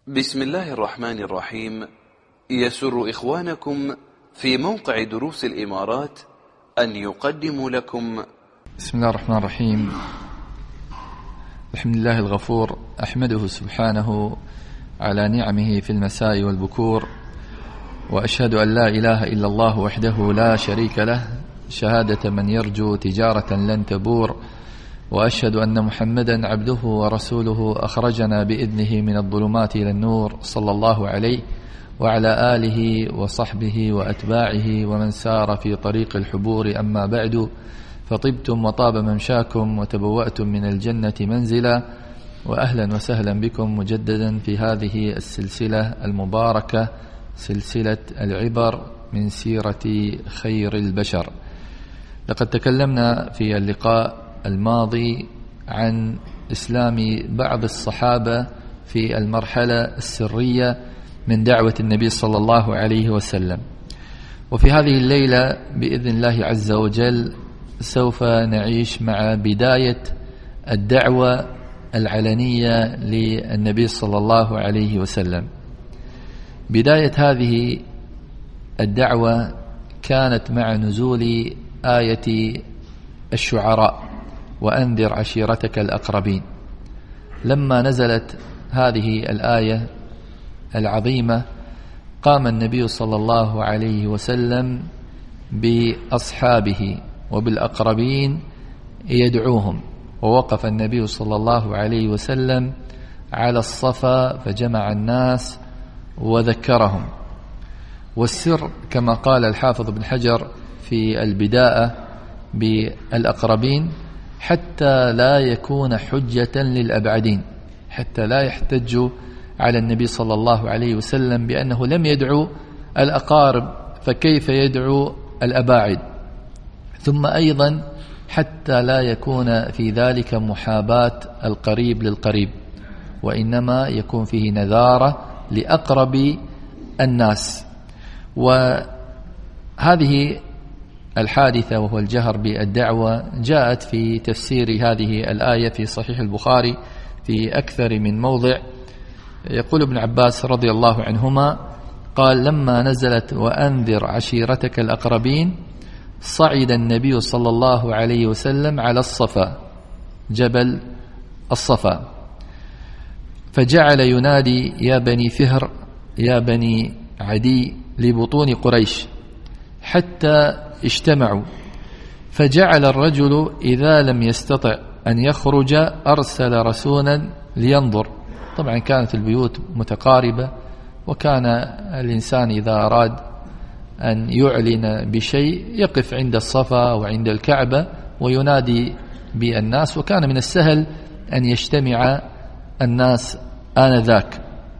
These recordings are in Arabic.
بسم الله الرحمن الرحيم. يسر إخوانكم في موقع دروس الإمارات أن يقدموا لكم بسم الله الرحمن الرحيم. الحمد لله الغفور، أحمده سبحانه على نعمه في المساء والبكور، وأشهد أن لا إله إلا الله وحده لا شريك له شهادة من يرجو تجارة لن تبور، وأشهد أن محمدا عبده ورسوله أخرجنا بإذنه من الظلمات إلى النور، صلى الله عليه وعلى آله وصحبه وأتباعه ومن سار في طريق الحبور. أما بعد، فطبتم وطاب ممشاكم وتبوأتم من الجنة منزلا، وأهلا وسهلا بكم مجددا في هذه السلسلة المباركة، سلسلة العبر من سيرة خير البشر. لقد تكلمنا في اللقاء الماضي عن إسلام بعض الصحابة في المرحلة السرية من دعوة النبي صلى الله عليه وسلم، وفي هذه الليلة بإذن الله عز وجل سوف نعيش مع بداية الدعوة العلنية للنبي صلى الله عليه وسلم. بداية هذه الدعوة كانت مع نزول آية الشعراء: وأنذر عشيرتك الأقربين. لما نزلت هذه الآية العظيمة قام النبي صلى الله عليه وسلم بأصحابه وبالأقربين يدعوهم، ووقف النبي صلى الله عليه وسلم على الصفا فجمع الناس وذكرهم. والسر كما قال الحافظ بن حجر في البداءة بالأقربين حتى لا يكون حجة للأبعدين، حتى لا يحتج على النبي صلى الله عليه وسلم بأنه لم يدعو الأقارب فكيف يدعو الأباعد، ثم أيضا حتى لا يكون في ذلك محاباة القريب للقريب، وإنما يكون فيه نذارة لأقرب الناس. وهذه الحادثة وهو الجهر بالدعوة جاءت في تفسير هذه الآية في صحيح البخاري في أكثر من موضع. يقول ابن عباس رضي الله عنهما قال: لما نزلت وأنذر عشيرتك الأقربين صعد النبي صلى الله عليه وسلم على الصفا، جبل الصفا، فجعل ينادي: يا بني فهر يا بني عدي لبطون قريش، حتى اجتمعوا. فجعل الرجل إذا لم يستطع أن يخرج أرسل رسولا لينظر. طبعا كانت البيوت متقاربة، وكان الإنسان إذا أراد أن يعلن بشيء يقف عند الصفا وعند الكعبة وينادي بالناس، وكان من السهل أن يجتمع الناس آنذاك.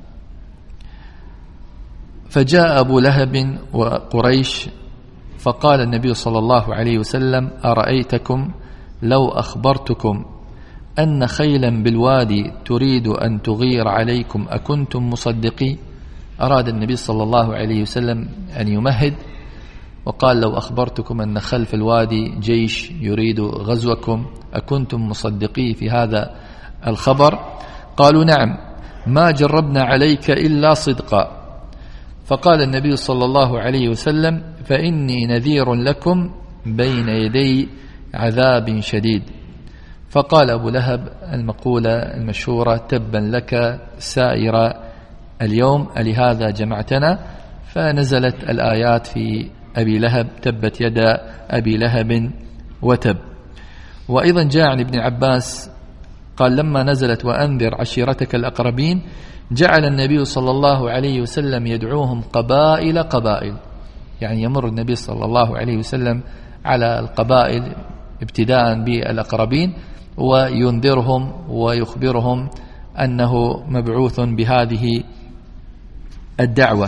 فجاء أبو لهب وقريش فقال النبي صلى الله عليه وسلم: أرأيتكم لو أخبرتكم أن خيلا بالوادي تريد أن تغير عليكم أكنتم مصدقي؟ أراد النبي صلى الله عليه وسلم أن يمهد، وقال: لو أخبرتكم أن خلف الوادي جيش يريد غزوكم أكنتم مصدقي في هذا الخبر؟ قالوا: نعم، ما جربنا عليك إلا صدقا. فقال النبي صلى الله عليه وسلم: فإني نذير لكم بين يدي عذاب شديد. فقال أبو لهب المقولة المشهورة: تبا لك سائر اليوم ألهذا جمعتنا؟ فنزلت الآيات في أبي لهب: تبت يدا أبي لهب وتب. وأيضا جاء عن ابن عباس قال: لما نزلت وأنذر عشيرتك الأقربين جعل النبي صلى الله عليه وسلم يدعوهم قبائل قبائل، يعني يمر النبي صلى الله عليه وسلم على القبائل ابتداء بالأقربين وينذرهم ويخبرهم أنه مبعوث بهذه الدعوة.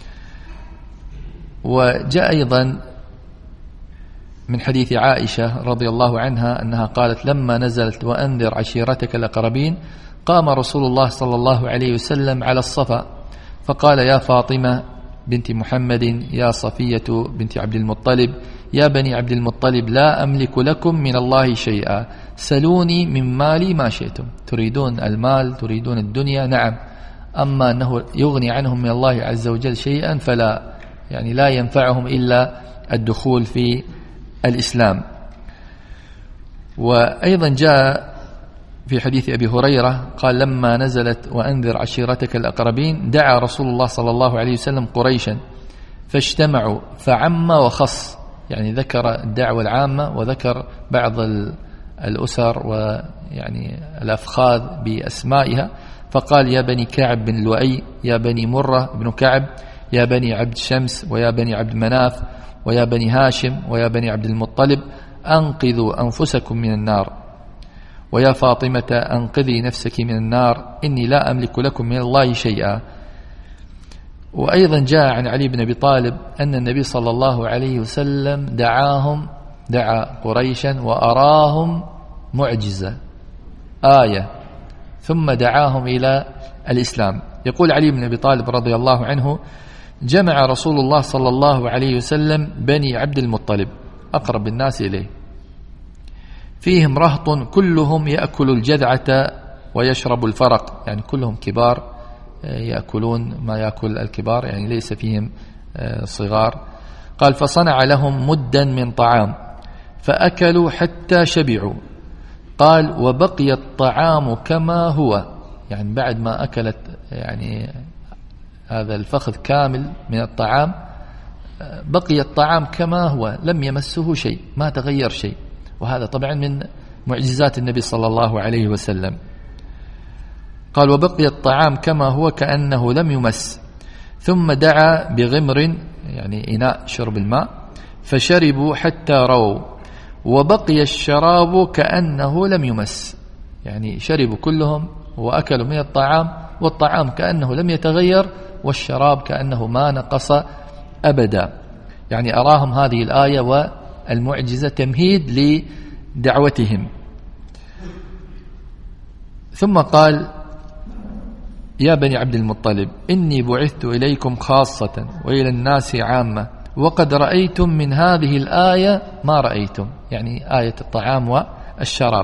وجاء أيضا من حديث عائشة رضي الله عنها أنها قالت: لما نزلت وأنذر عشيرتك الأقربين قام رسول الله صلى الله عليه وسلم على الصفا فقال: يا فاطمة بنت محمد، يا صفية بنت عبد المطلب، يا بني عبد المطلب، لا أملك لكم من الله شيئا، سلوني من مالي ما شئتم. تريدون المال، تريدون الدنيا، نعم أما أنه يغني عنهم من الله عز وجل شيئا فلا، يعني لا ينفعهم إلا الدخول في الإسلام. وأيضا جاء في حديث أبي هريرة قال لما نزلت وأنذر عشيرتك الأقربين دعا رسول الله صلى الله عليه وسلم قريشا فاجتمعوا فعم وخص، يعني ذكر الدعوة العامة وذكر بعض الأسر ويعني الأفخاذ بأسمائها، فقال يا بني كعب بن لؤي، يا بني مرة بن كعب، يا بني عبد شمس، ويا بني عبد مناف، ويا بني هاشم، ويا بني عبد المطلب، أنقذوا أنفسكم من النار، ويا فاطمة أنقذي نفسك من النار، إني لا أملك لكم من الله شيئا. وأيضا جاء عن علي بن أبي طالب أن النبي صلى الله عليه وسلم دعا قريشا وأراهم معجزة آية ثم دعاهم إلى الإسلام. يقول علي بن أبي طالب رضي الله عنه جمع رسول الله صلى الله عليه وسلم بني عبد المطلب أقرب الناس إليه، فيهم رهط كلهم يأكل الجذعة ويشرب الفرق، يعني كلهم كبار يأكلون ما يأكل الكبار، يعني ليس فيهم صغار. قال فصنع لهم مدا من طعام فأكلوا حتى شبعوا. قال وبقي الطعام كما هو، يعني بعد ما أكلت يعني هذا الفخذ كامل من الطعام بقي الطعام كما هو لم يمسه شيء، ما تغير شيء، وهذا طبعا من معجزات النبي صلى الله عليه وسلم. قال وبقي الطعام كما هو كأنه لم يمس، ثم دعا بغمر يعني إناء شرب الماء فشربوا حتى رووا، وبقي الشراب كأنه لم يمس، يعني شربوا كلهم وأكلوا من الطعام والطعام كأنه لم يتغير والشراب كأنه ما نقص أبدا. يعني أراهم هذه الآية والمعجزة تمهيد لدعوتهم. ثم قال يا بني عبد المطلب إني بعثت إليكم خاصة وإلى الناس عامة، وقد رأيتم من هذه الآية ما رأيتم، يعني آية الطعام والشراب،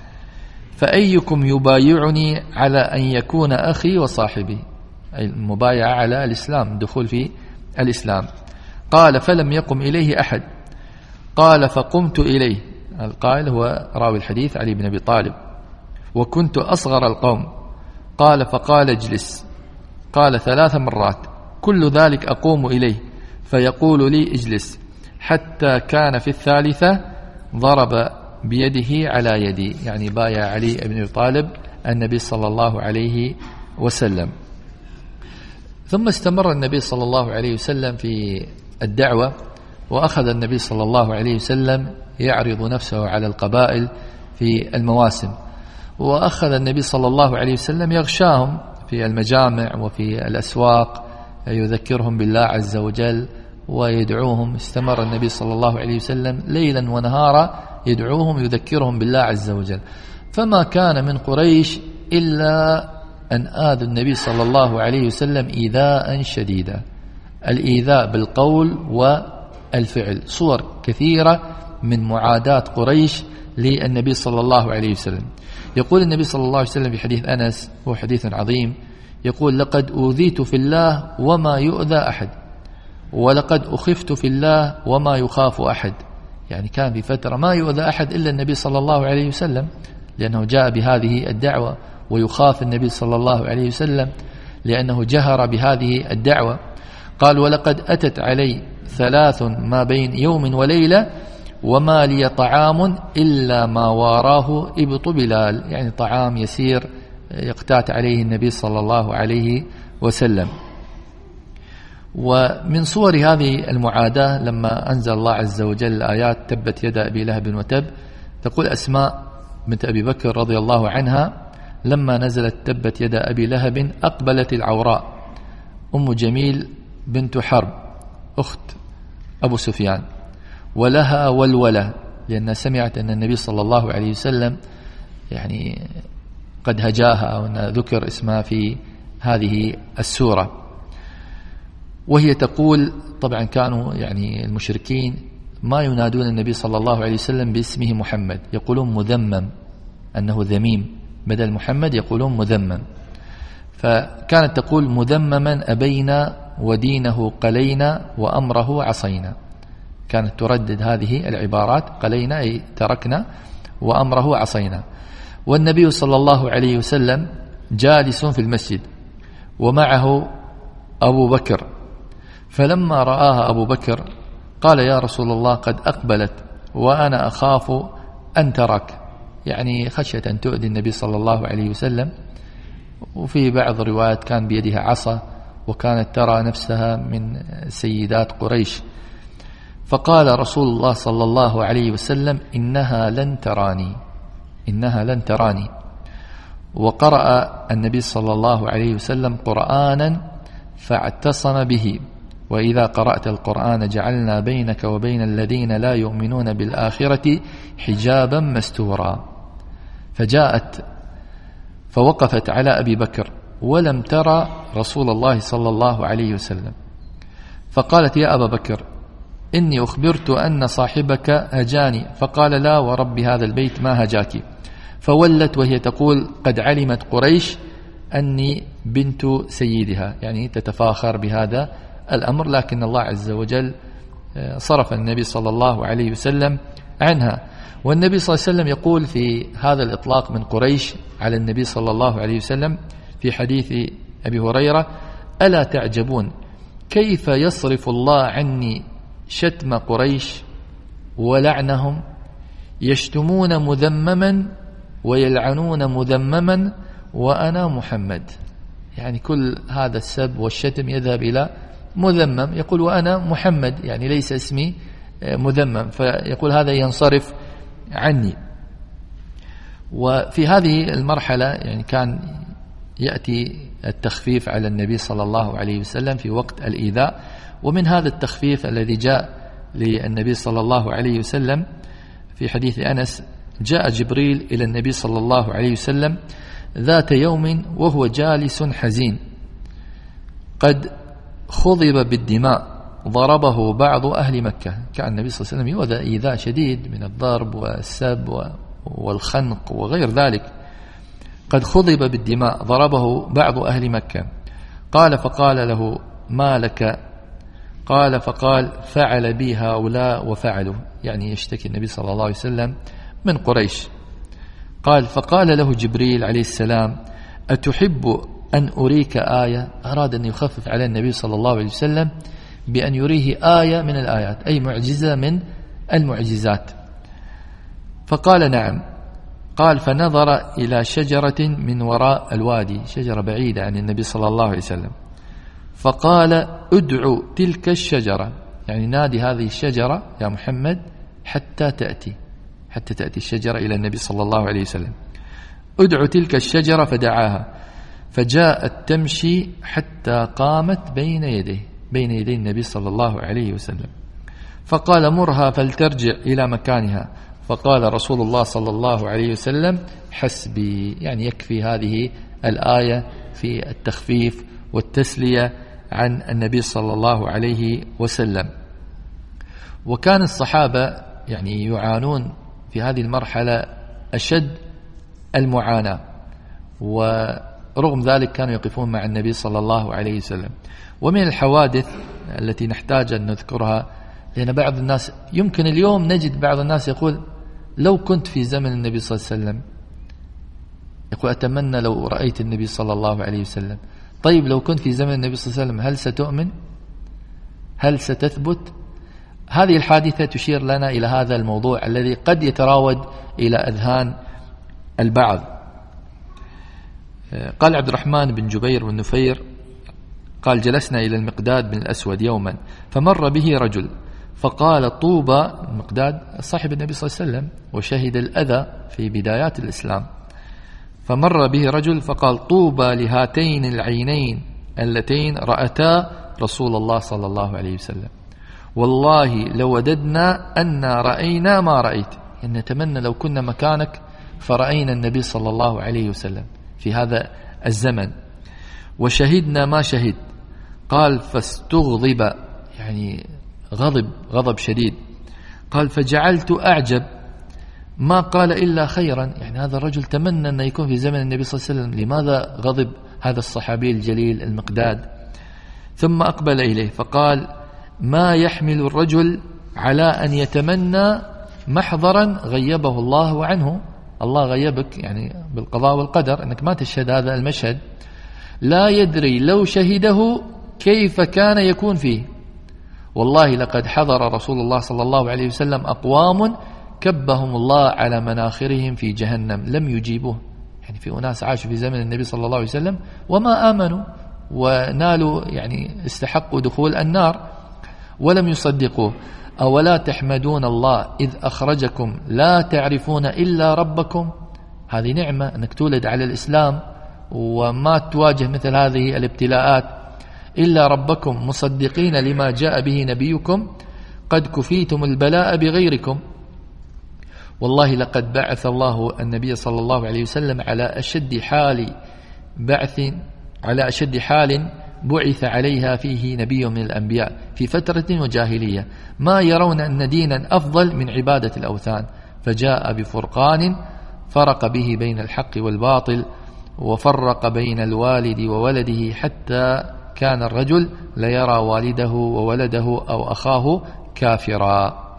فأيكم يبايعني على أن يكون أخي وصاحبي، أي المبايعة على الإسلام، دخول في الإسلام. قال فلم يقم إليه أحد. قال فقمت إليه، القائل هو راوي الحديث علي بن أبي طالب، وكنت أصغر القوم. قال فقال اجلس. قال 3 مرات، كل ذلك أقوم إليه فيقول لي اجلس، حتى كان في الثالثة ضرب بيده على يدي، يعني بايع علي بن أبي طالب النبي صلى الله عليه وسلم. ثم استمر النبي صلى الله عليه وسلم في الدعوة، وأخذ النبي صلى الله عليه وسلم يعرض نفسه على القبائل في المواسم، وأخذ النبي صلى الله عليه وسلم يغشاهم في المجامع وفي الأسواق يذكرهم بالله عز وجل ويدعوهم. استمر النبي صلى الله عليه وسلم ليلا ونهارا يدعوهم يذكرهم بالله عز وجل، فما كان من قريش إلا أن آذوا النبي صلى الله عليه وسلم إيذاء شديدا، الإيذاء بالقول والفعل، صور كثيرة من معاداة قريش للنبي صلى الله عليه وسلم. يقول النبي صلى الله عليه وسلم في حديث أنس، هو حديث عظيم، يقول لقد أوذيت في الله وما يؤذى أحد، ولقد أخفت في الله وما يخاف أحد، يعني كان في فترة ما يؤذى أحد إلا النبي صلى الله عليه وسلم، لأنه جاء بهذه الدعوة، ويخاف النبي صلى الله عليه وسلم لأنه جهر بهذه الدعوة. قال ولقد أتت علي 3 ما بين يوم وليلة وما لي طعام إلا ما واراه إبط بلال، يعني طعام يسير يقتات عليه النبي صلى الله عليه وسلم. ومن صور هذه المعاداة لما أنزل الله عز وجل آيات تبت يد أبي لهب وتب، تقول أسماء بنت أبي بكر رضي الله عنها لما نزلت تبت يد أبي لهب أقبلت العوراء أم جميل بنت حرب أخت أبو سفيان، ولها ولولة، لأنها سمعت أن النبي صلى الله عليه وسلم يعني قد هجاها، وأن ذكر اسمها في هذه السورة. وهي تقول طبعا كانوا يعني المشركين ما ينادون النبي صلى الله عليه وسلم باسمه محمد، يقولون مذمم، أنه ذميم، بدل محمد يقولون مذمم. فكانت تقول مذمما أبينا ودينه قلينا وأمره عصينا. كانت تردد هذه العبارات، قلينا أي تركنا، وأمره عصينا. والنبي صلى الله عليه وسلم جالس في المسجد ومعه أبو بكر، فلما رآها أبو بكر قال يا رسول الله قد أقبلت وأنا أخاف أن تراك، يعني خشية أن تؤذي النبي صلى الله عليه وسلم. وفي بعض الروايات كان بيدها عصا وكانت ترى نفسها من سيدات قريش. فقال رسول الله صلى الله عليه وسلم إنها لن تراني، إنها لن تراني. وقرأ النبي صلى الله عليه وسلم قرآنا فاعتصم به، وإذا قرأت القرآن جعلنا بينك وبين الذين لا يؤمنون بالآخرة حجابا مستورا. فجاءت فوقفت على أبي بكر ولم ترى رسول الله صلى الله عليه وسلم، فقالت يا أبا بكر إني أخبرت أن صاحبك هجاني، فقال لا ورب هذا البيت ما هجاك. فولت وهي تقول قد علمت قريش أني بنت سيدها، يعني تتفاخر بهذا الأمر، لكن الله عز وجل صرف النبي صلى الله عليه وسلم عنها. والنبي صلى الله عليه وسلم يقول في هذا الإطلاق من قريش على النبي صلى الله عليه وسلم في حديث أبي هريرة ألا تعجبون كيف يصرف الله عني شتم قريش ولعنهم، يشتمون مذمما ويلعنون مذمما وأنا محمد. يعني كل هذا السب والشتم يذهب إلى مذمم، يقول وأنا محمد، يعني ليس اسمي مذمم، فيقول هذا ينصرف عني. وفي هذه المرحلة يعني كان يأتي التخفيف على النبي صلى الله عليه وسلم في وقت الإيذاء. ومن هذا التخفيف الذي جاء للنبي صلى الله عليه وسلم في حديث أنس، جاء جبريل إلى النبي صلى الله عليه وسلم ذات يوم وهو جالس حزين قد خضب بالدماء ضربه بعض أهل مكة. كان النبي صلى الله عليه وسلم يؤذى إيذاء شديد من الضرب والسب والخنق وغير ذلك، قد خضب بالدماء ضربه بعض أهل مكة. قال فقال له ما لك؟ قال فقال فعل بي هؤلاء وفعلوا، يعني يشتكي النبي صلى الله عليه وسلم من قريش. قال فقال له جبريل عليه السلام أتحب أن أريك آية؟ أراد أن يخفف على النبي صلى الله عليه وسلم بأن يريه آية من الآيات، أي معجزة من المعجزات. فقال نعم. قال فنظر إلى شجرة من وراء الوادي، شجرة بعيدة عن النبي صلى الله عليه وسلم، فقال ادعو تلك الشجرة، يعني نادي هذه الشجرة يا محمد حتى تأتي الشجرة إلى النبي صلى الله عليه وسلم. ادعو تلك الشجرة فدعاها، فجاءت تمشي حتى قامت بين يدي النبي صلى الله عليه وسلم. فقال مرها فلترجع إلى مكانها، فقال رسول الله صلى الله عليه وسلم حسبي، يعني يكفي هذه الآية في التخفيف والتسلية عن النبي صلى الله عليه وسلم. وكان الصحابة يعني يعانون في هذه المرحلة أشد المعاناة، ورغم ذلك كانوا يقفون مع النبي صلى الله عليه وسلم. ومن الحوادث التي نحتاج أن نذكرها، لأن بعض الناس يمكن اليوم نجد بعض الناس يقول لو كنت في زمن النبي صلى الله عليه وسلم، يقول أتمنى لو رأيت النبي صلى الله عليه وسلم. طيب لو كنت في زمن النبي صلى الله عليه وسلم هل ستؤمن؟ هل ستثبت؟ هذه الحادثة تشير لنا إلى هذا الموضوع الذي قد يتراود إلى أذهان البعض. قال عبد الرحمن بن جبير بن نفير قال جلسنا إلى المقداد بن الأسود يوما فمر به رجل فقال طوبى، المقداد صاحب النبي صلى الله عليه وسلم وشهد الأذى في بدايات الإسلام، فمر به رجل فقال طوبى لهاتين العينين اللتين رأتا رسول الله صلى الله عليه وسلم، والله لوددنا أن رأينا ما رأيت، يعني نتمنى لو كنا مكانك فرأينا النبي صلى الله عليه وسلم في هذا الزمن وشهدنا ما شهد. قال فاستغضب، يعني غضب شديد. قال فجعلت أعجب ما قال إلا خيرا، يعني هذا الرجل تمنى أن يكون في زمن النبي صلى الله عليه وسلم، لماذا غضب هذا الصحابي الجليل المقداد. ثم أقبل إليه فقال: ما يحمل الرجل على أن يتمنى محضرا غيبه الله عنه، الله غيبك يعني بالقضاء والقدر أنك ما تشهد هذا المشهد، لا يدري لو شهده كيف كان يكون فيه. والله لقد حضر رسول الله صلى الله عليه وسلم أقوام كبهم الله على مناخرهم في جهنم لم يجيبوه. يعني في أناس عاشوا في زمن النبي صلى الله عليه وسلم وما آمنوا ونالوا يعني استحقوا دخول النار ولم يصدقوه. أولا تحمدون الله إذ أخرجكم لا تعرفون إلا ربكم. هذه نعمة أنك تولد على الإسلام وما تواجه مثل هذه الابتلاءات. إلا ربكم مصدقين لما جاء به نبيكم قد كفيتم البلاء بغيركم. والله لقد بعث الله النبي صلى الله عليه وسلم على أشد حال بعث عليها فيه نبي من الأنبياء في فترة وجاهلية ما يرون أن دينا أفضل من عبادة الأوثان، فجاء بفرقان فرق به بين الحق والباطل وفرق بين الوالد وولده حتى كان الرجل ليرى والده وولده أو أخاه كافرا.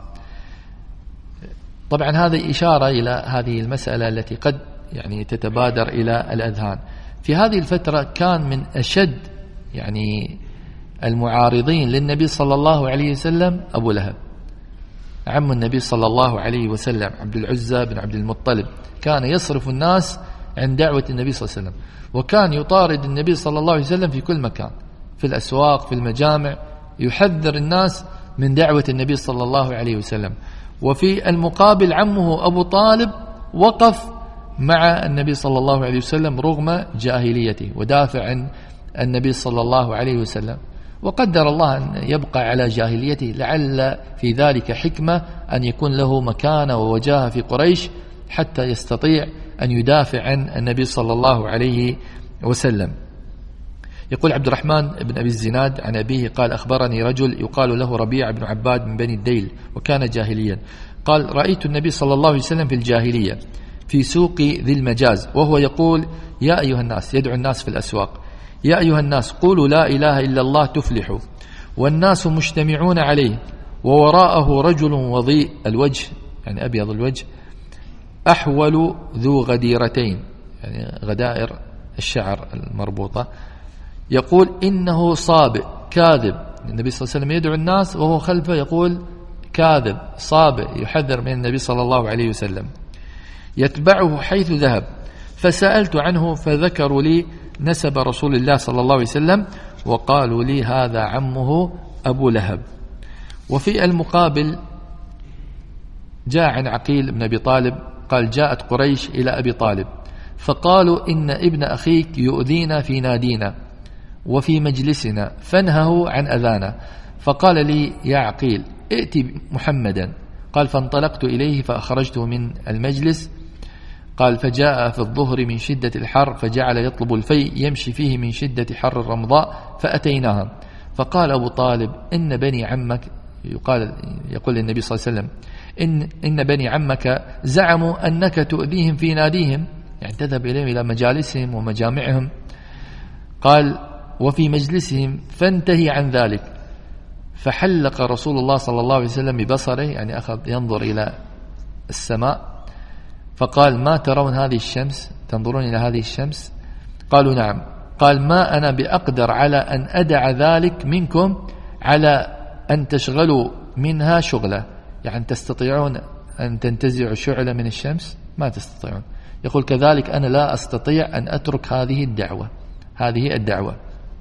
طبعا هذه إشارة إلى هذه المسألة التي قد يعني تتبادر إلى الأذهان. في هذه الفترة كان من أشد يعني المعارضين للنبي صلى الله عليه وسلم أبو لهب عم النبي صلى الله عليه وسلم، عبد العزى بن عبد المطلب، كان يصرف الناس عن دعوة النبي صلى الله عليه وسلم، وكان يطارد النبي صلى الله عليه وسلم في كل مكان، في الأسواق، في المجامع، يحذر الناس من دعوة النبي صلى الله عليه وسلم. وفي المقابل عمه أبو طالب وقف مع النبي صلى الله عليه وسلم رغم جاهليته ودافع عن النبي صلى الله عليه وسلم، وقدر الله أن يبقى على جاهليته لعل في ذلك حكمة أن يكون له مكانة ووجاهة في قريش حتى يستطيع أن يدافع عن النبي صلى الله عليه وسلم. يقول عبد الرحمن بن أبي الزناد عن أبيه قال: أخبرني رجل يقال له ربيع بن عباد من بني الديل وكان جاهليا، قال: رأيت النبي صلى الله عليه وسلم في الجاهلية في سوق ذي المجاز وهو يقول: يا أيها الناس، يدعو الناس في الأسواق: يا أيها الناس قولوا لا إله إلا الله تفلحوا. والناس مجتمعون عليه ووراءه رجل وضيء الوجه يعني أبيض الوجه أحول ذو غديرتين يعني غدائر الشعر المربوطة، يقول: إنه صابئ كاذب. النبي صلى الله عليه وسلم يدعو الناس وهو خلفه يقول كاذب صابئ، يحذر من النبي صلى الله عليه وسلم، يتبعه حيث ذهب. فسألت عنه فذكروا لي نسب رسول الله صلى الله عليه وسلم وقالوا لي هذا عمه أبو لهب. وفي المقابل جاء عن عقيل بن أبي طالب قال: جاءت قريش إلى أبي طالب فقالوا: إن ابن أخيك يؤذينا في نادينا وفي مجلسنا فانهه عن أذانا. فقال لي: يا عقيل ائتي محمدا. قال: فانطلقت إليه فأخرجته من المجلس. قال: فجاء في الظهر من شدة الحر فجعل يطلب الفي يمشي فيه من شدة حر الرمضاء فأتيناها. فقال أبو طالب: إن بني عمك، يقول النبي صلى الله عليه وسلم: إن بني عمك زعموا أنك تؤذيهم في ناديهم، يعني تذهب إليهم إلى مجالسهم ومجامعهم. قال: وفي مجلسهم فانتهي عن ذلك. فحلق رسول الله صلى الله عليه وسلم ببصره، يعني أخذ ينظر إلى السماء، فقال: ما ترون هذه الشمس؟ تنظرون إلى هذه الشمس؟ قالوا: نعم. قال: ما أنا بأقدر على أن أدع ذلك منكم على أن تشغلوا منها شغلة، يعني تستطيعون أن تنتزعوا شعلة من الشمس؟ ما تستطيعون. يقول: كذلك أنا لا أستطيع أن أترك هذه الدعوة.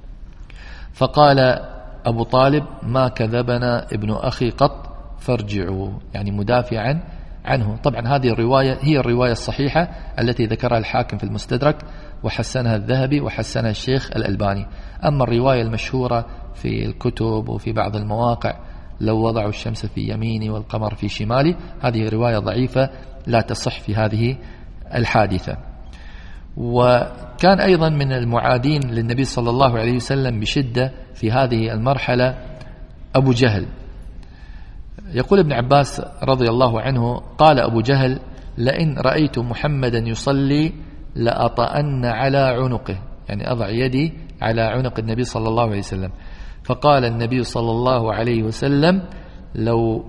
فقال أبو طالب: ما كذبنا ابن أخي قط فارجعوا، يعني مدافعا عنه. طبعا هذه الرواية هي الرواية الصحيحة التي ذكرها الحاكم في المستدرك وحسنها الذهبي وحسنها الشيخ الألباني. أما الرواية المشهورة في الكتب وفي بعض المواقع لو وضعوا الشمس في يميني والقمر في شمالي، هذه رواية ضعيفة لا تصح في هذه الحادثة. وكان أيضا من المعادين للنبي صلى الله عليه وسلم بشدة في هذه المرحلة أبو جهل. يقول ابن عباس رضي الله عنه: قال أبو جهل: لئن رأيت محمدا يصلي لأطأن على عنقه، يعني أضع يدي على عنق النبي صلى الله عليه وسلم. فقال النبي صلى الله عليه وسلم لو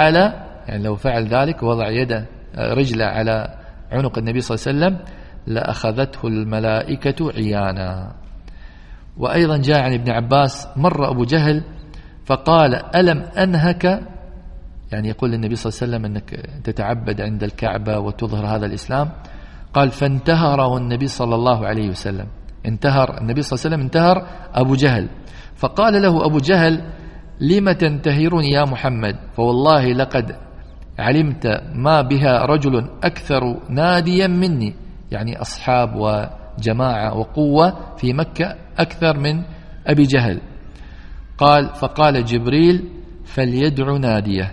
فعل ذلك وضع يده رجله على عنق النبي صلى الله عليه وسلم لأخذته الملائكة عيانا. وأيضا جاء عن ابن عباس مر أبو جهل فقال ألم أنهك، يعني يقول للنبي صلى الله عليه وسلم أنك تتعبد عند الكعبة وتظهر هذا الإسلام. قال فانتهره النبي صلى الله عليه وسلم، انتهر النبي صلى الله عليه وسلم، انتهر أبو جهل. فقال له أبو جهل لم تنتهرني يا محمد؟ فوالله لقد علمت ما بها رجل أكثر ناديا مني، يعني أصحاب وجماعة وقوة في مكة أكثر من أبي جهل. فقال جبريل فليدع ناديه،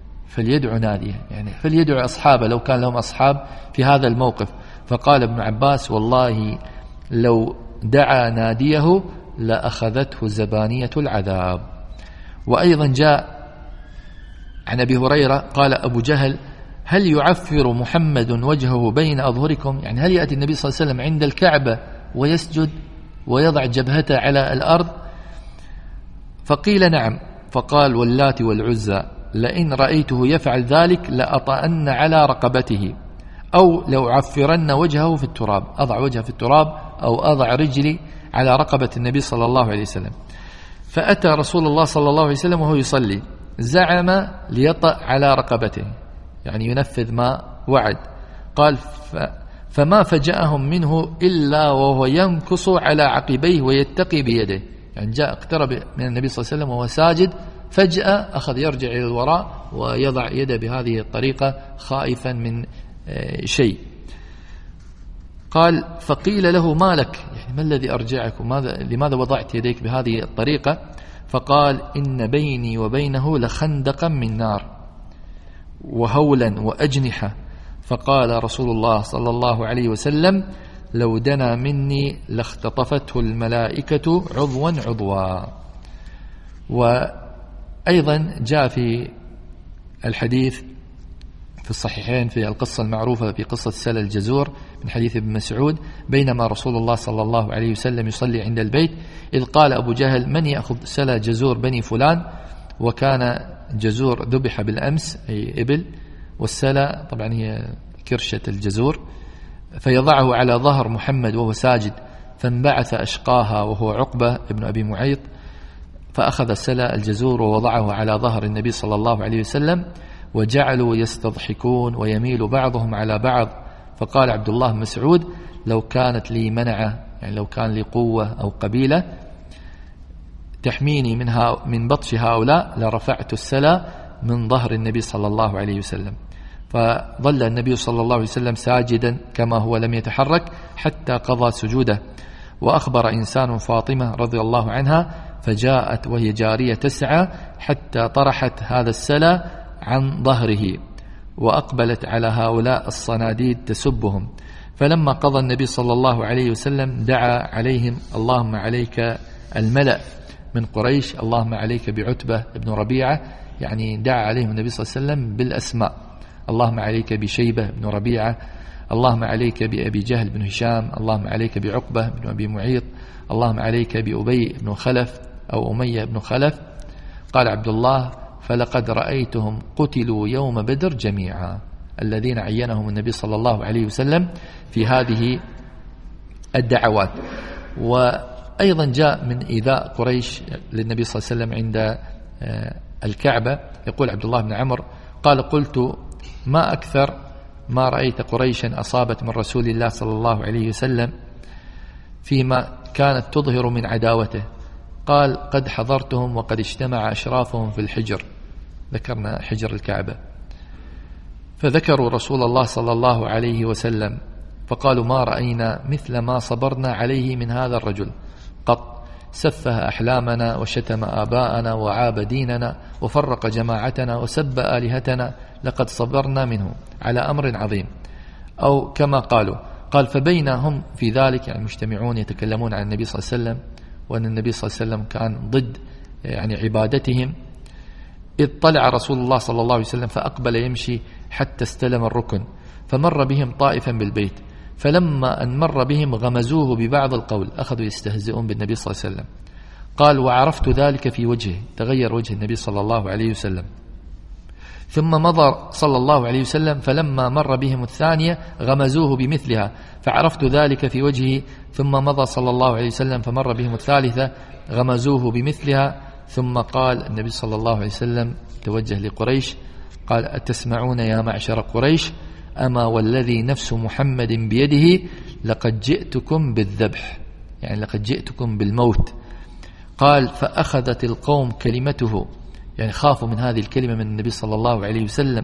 يعني فليدع أصحابه لو كان لهم أصحاب في هذا الموقف. فقال ابن عباس والله لو دعا ناديه لأخذته زبانية العذاب. وأيضا جاء عن أبي هريرة قال أبو جهل هل يعفر محمد وجهه بين أظهركم؟ يعني هل يأتي النبي صلى الله عليه وسلم عند الكعبة ويسجد ويضع جبهته على الأرض؟ فقيل نعم. فقال واللات والعزى لئن رأيته يفعل ذلك لأطأن على رقبته، أو لو عفرن وجهه في التراب، أضع وجهه في التراب أو أضع رجلي على رقبة النبي صلى الله عليه وسلم. فأتى رسول الله صلى الله عليه وسلم وهو يصلي، زعم ليطأ على رقبته، يعني ينفذ ما وعد. قال فما فجأهم منه إلا وهو ينكص على عقبيه ويتقي بيده، يعني جاء اقترب من النبي صلى الله عليه وسلم وهو ساجد، فجأة أخذ يرجع إلى الوراء ويضع يده بهذه الطريقة خائفا من شيء. قال فقيل له ما لك، يعني ما الذي أرجعك، لماذا وضعت يديك بهذه الطريقة؟ فقال إن بيني وبينه لخندقا من نار وهولا وأجنحة. فقال رسول الله صلى الله عليه وسلم لو دنا مني لاختطفته الملائكة عضوا عضوا. وأيضا جاء في الحديث في الصحيحين في القصة المعروفة في قصة سلى الجزور من حديث ابن مسعود، بينما رسول الله صلى الله عليه وسلم يصلي عند البيت إذ قال أبو جهل من يأخذ سلى جزور بني فلان؟ وكان جزور ذبح بالأمس أي إبل، والسلى طبعا هي كرشة الجزور، فيضعه على ظهر محمد وهو ساجد، فانبعث أشقاها وهو عقبة ابن أبي معيط، فأخذ سلى الجزور ووضعه على ظهر النبي صلى الله عليه وسلم، وجعلوا يستضحكون ويميل بعضهم على بعض. فقال عبد الله بن مسعود لو كانت لي منعة، يعني لو كان لي قوة أو قبيلة تحميني من بطش هؤلاء لرفعت السلى من ظهر النبي صلى الله عليه وسلم. فظل النبي صلى الله عليه وسلم ساجدا كما هو لم يتحرك حتى قضى سجوده. وأخبر إنسان فاطمة رضي الله عنها فجاءت وهي جارية تسعى حتى طرحت هذا السلى عن ظهره، وأقبلت على هؤلاء الصناديد تسبهم. فلما قضى النبي صلى الله عليه وسلم دعا عليهم اللهم عليك الملأ من قريش، اللهم عليك بعتبة بن ربيعة، يعني دعا عليهم النبي صلى الله عليه وسلم بالأسماء، اللهم عليك بشيبة بن ربيعة، اللهم عليك بأبي جهل بن هشام، اللهم عليك بعقبة بن أبي معيط، اللهم عليك بأبي بن خلف أو أمية بن خلف. قال عبد الله فلقد رأيتهم قتلوا يوم بدر جميعا، الذين عينهم النبي صلى الله عليه وسلم في هذه الدعوات. وأيضا جاء من إيذاء قريش للنبي صلى الله عليه وسلم عند الكعبة، يقول عبد الله بن عمرو قال قلت ما أكثر ما رأيت قريشا أصابت من رسول الله صلى الله عليه وسلم فيما كانت تظهر من عداوته. قال قد حضرتهم وقد اجتمع أشرافهم في الحجر، ذكرنا حجر الكعبة، فذكروا رسول الله صلى الله عليه وسلم فقالوا ما رأينا مثل ما صبرنا عليه من هذا الرجل قط، سفه أحلامنا وشتم آباءنا وعاب ديننا وفرق جماعتنا وسب آلهتنا، لقد صبرنا منه على أمر عظيم. أو كما قالوا. قال فبين هم في ذلك، يعني مجتمعون يتكلمون عن النبي صلى الله عليه وسلم وأن النبي صلى الله عليه وسلم كان ضد يعني عبادتهم، إذ طلع رسول الله صلى الله عليه وسلم فأقبل يمشي حتى استلم الركن، فمر بهم طائفا بالبيت فلما أن مر بهم غمزوه ببعض القول، أخذوا يستهزئون بالنبي صلى الله عليه وسلم. قال وعرفت ذلك في وجهه، تغير وجه النبي صلى الله عليه وسلم. ثم مضى صلى الله عليه وسلم فلما مر بهم الثانية غمزوه بمثلها فعرفت ذلك في وجهه. ثم مضى صلى الله عليه وسلم فمر بهم الثالثة غمزوه بمثلها. ثم قال النبي صلى الله عليه وسلم توجه لقريش قال أتسمعون يا معشر قريش أما والذي نفس محمد بيده لقد جئتكم بالذبح، يعني لقد جئتكم بالموت. قال فأخذت القوم كلمته، يعني خافوا من هذه الكلمة من النبي صلى الله عليه وسلم،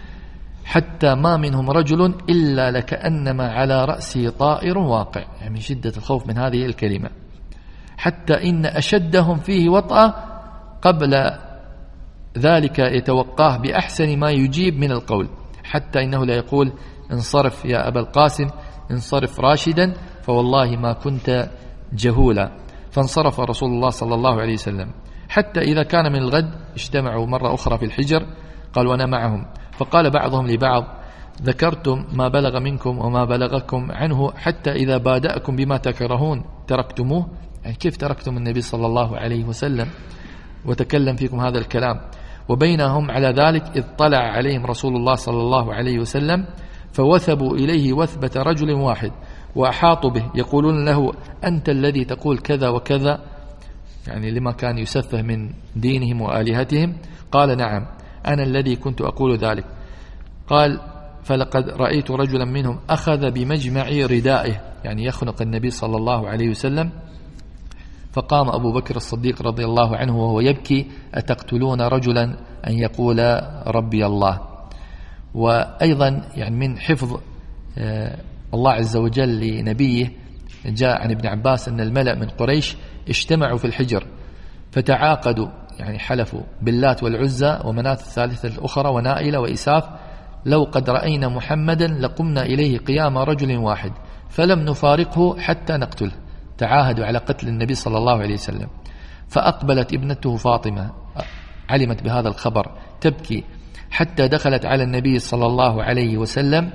حتى ما منهم رجل إلا لكأنما على رأسه طائر واقع، يعني من شدة الخوف من هذه الكلمة. حتى إن أشدهم فيه وطأة قبل ذلك يتوقاه بأحسن ما يجيب من القول، حتى إنه لا يقول انصرف يا أبا القاسم انصرف راشدا فوالله ما كنت جهولا. فانصرف رسول الله صلى الله عليه وسلم. حتى إذا كان من الغد اجتمعوا مرة أخرى في الحجر، قال وأنا معهم، فقال بعضهم لبعض ذكرتم ما بلغ منكم وما بلغكم عنه حتى إذا بادأكم بما تكرهون تركتموه، يعني كيف تركتم النبي صلى الله عليه وسلم وتكلم فيكم هذا الكلام. وبينهم على ذلك إذ طلع عليهم رسول الله صلى الله عليه وسلم فوثبوا إليه وثبة رجل واحد وأحاطوا به يقولون له أنت الذي تقول كذا وكذا، يعني لما كان يسفه من دينهم وآلهتهم. قال نعم أنا الذي كنت أقول ذلك. قال فلقد رأيت رجلا منهم أخذ بمجمع ردائه، يعني يخنق النبي صلى الله عليه وسلم. فقام أبو بكر الصديق رضي الله عنه وهو يبكي أتقتلون رجلا أن يقول ربي الله. وأيضا يعني من حفظ الله عز وجل لنبيه جاء عن ابن عباس أن الملأ من قريش اجتمعوا في الحجر فتعاقدوا، يعني حلفوا باللات والعزى ومناة الثالثة الأخرى ونائلة وإساف لو قد رأينا محمدا لقمنا إليه قيام رجل واحد فلم نفارقه حتى نقتله. تعاهدوا على قتل النبي صلى الله عليه وسلم. فأقبلت ابنته فاطمة علمت بهذا الخبر تبكي حتى دخلت على النبي صلى الله عليه وسلم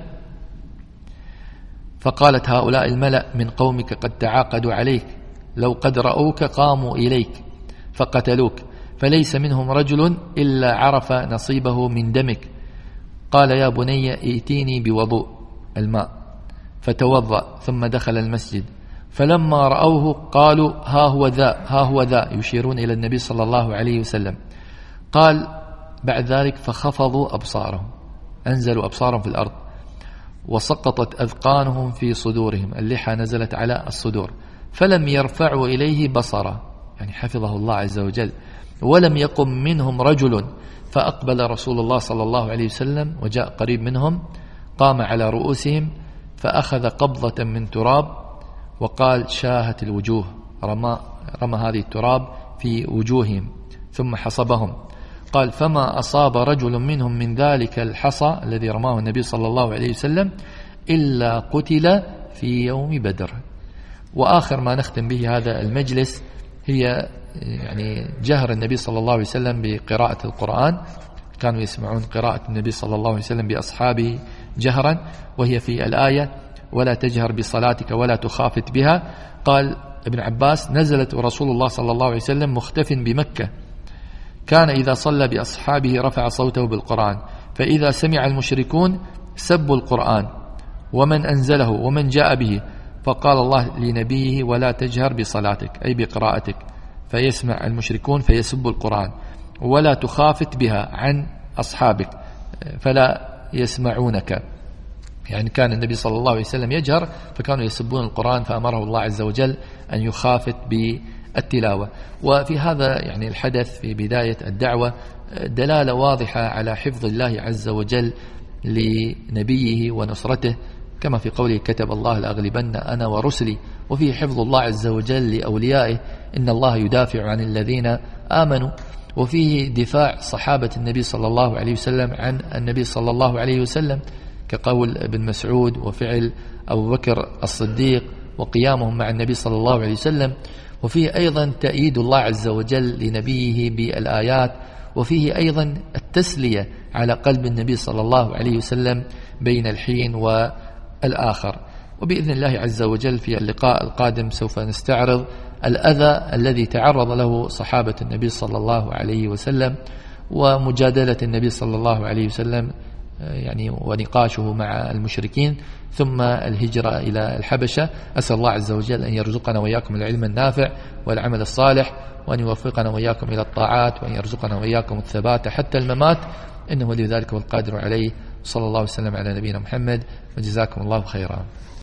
فقالت هؤلاء الملأ من قومك قد تعاقدوا عليك لو قد رأوك قاموا إليك فقتلوك فليس منهم رجل إلا عرف نصيبه من دمك. قال يا بني ائتيني بوضوء الماء فتوضأ ثم دخل المسجد. فلما رأوه قالوا ها هو ذا يشيرون إلى النبي صلى الله عليه وسلم. قال بعد ذلك فخفضوا أبصارهم، أنزلوا أبصارهم في الأرض وسقطت أذقانهم في صدورهم، اللحى نزلت على الصدور، فلم يرفعوا إليه بصرا، يعني حفظه الله عز وجل. ولم يقم منهم رجل. فأقبل رسول الله صلى الله عليه وسلم وجاء قريب منهم قام على رؤوسهم فأخذ قبضة من تراب وقال شاهت الوجوه، رمى هذه التراب في وجوههم ثم حصبهم. قال فما أصاب رجل منهم من ذلك الحصى الذي رماه النبي صلى الله عليه وسلم إلا قتل في يوم بدر. وآخر ما نختم به هذا المجلس هي يعني جهر النبي صلى الله عليه وسلم بقراءة القرآن. كانوا يسمعون قراءة النبي صلى الله عليه وسلم بأصحابه جهرا، وهي في الآية ولا تجهر بصلاتك ولا تخافت بها. قال ابن عباس نزلت ورسول الله صلى الله عليه وسلم مختف بمكة، كان إذا صلى بأصحابه رفع صوته بالقرآن، فإذا سمع المشركون سبوا القرآن ومن أنزله ومن جاء به، فقال الله لنبيه ولا تجهر بصلاتك أي بقراءتك، فيسمع المشركون فيسبوا القرآن، ولا تخافت بها عن أصحابك فلا يسمعونك. يعني كان النبي صلى الله عليه وسلم يجهر فكانوا يسبون القرآن، فأمره الله عز وجل أن يخافت بالتلاوة. وفي هذا يعني الحدث في بداية الدعوة دلالة واضحة على حفظ الله عز وجل لنبيه ونصرته، كما في قوله كتب الله لأغلبن أنا ورسلي، وفيه حفظ الله عز وجل لأوليائه إن الله يدافع عن الذين آمنوا، وفيه دفاع صحابة النبي صلى الله عليه وسلم عن النبي صلى الله عليه وسلم كقول ابن مسعود وفعل أبو بكر الصديق وقيامهم مع النبي صلى الله عليه وسلم. وفيه أيضا تأييد الله عز وجل لنبيه بالآيات، وفيه أيضا التسلية على قلب النبي صلى الله عليه وسلم بين الحين والآخر. وبإذن الله عز وجل في اللقاء القادم سوف نستعرض الأذى الذي تعرض له صحابة النبي صلى الله عليه وسلم، ومجادلة النبي صلى الله عليه وسلم يعني ونقاشه مع المشركين، ثم الهجرة إلى الحبشة. أسأل الله عز وجل أن يرزقنا وإياكم العلم النافع والعمل الصالح، وأن يوفقنا وإياكم إلى الطاعات، وأن يرزقنا وإياكم الثبات حتى الممات، إنه لذلك والقادر عليه. صلى الله وسلم على نبينا محمد، وجزاكم الله خيرا.